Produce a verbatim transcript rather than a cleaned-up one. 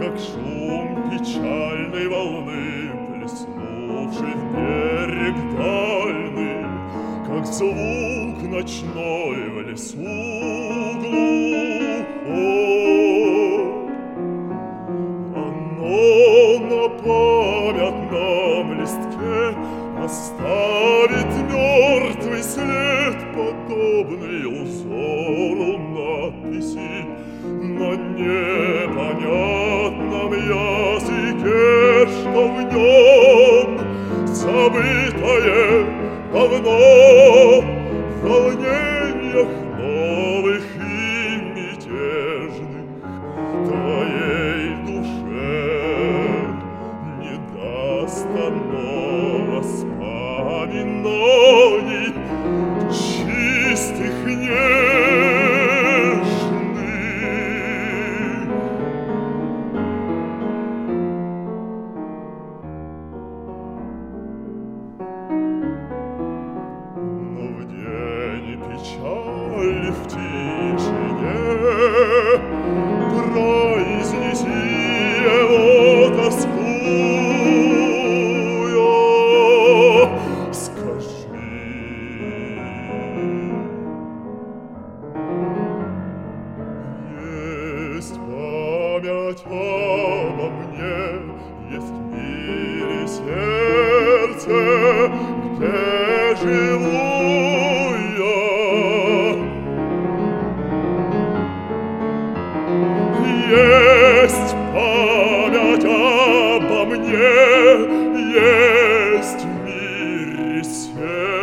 как шум печальной волны, плеснувшей в берег дальний, как звук ночной в лесу глухой. Оно на памятном листке оставит мертвый след, подобный узору надписи на непонятном языке, что в нем забытое давно в волнениях новых и мятежных твоей душе не даст оно воспоминаний чистых, нежных. Но в день печали в тишине произнеси его тоскуя, скажи: есть память обо мне, есть в мире сердце, где живу я. Есть память обо мне, есть в мире сердце,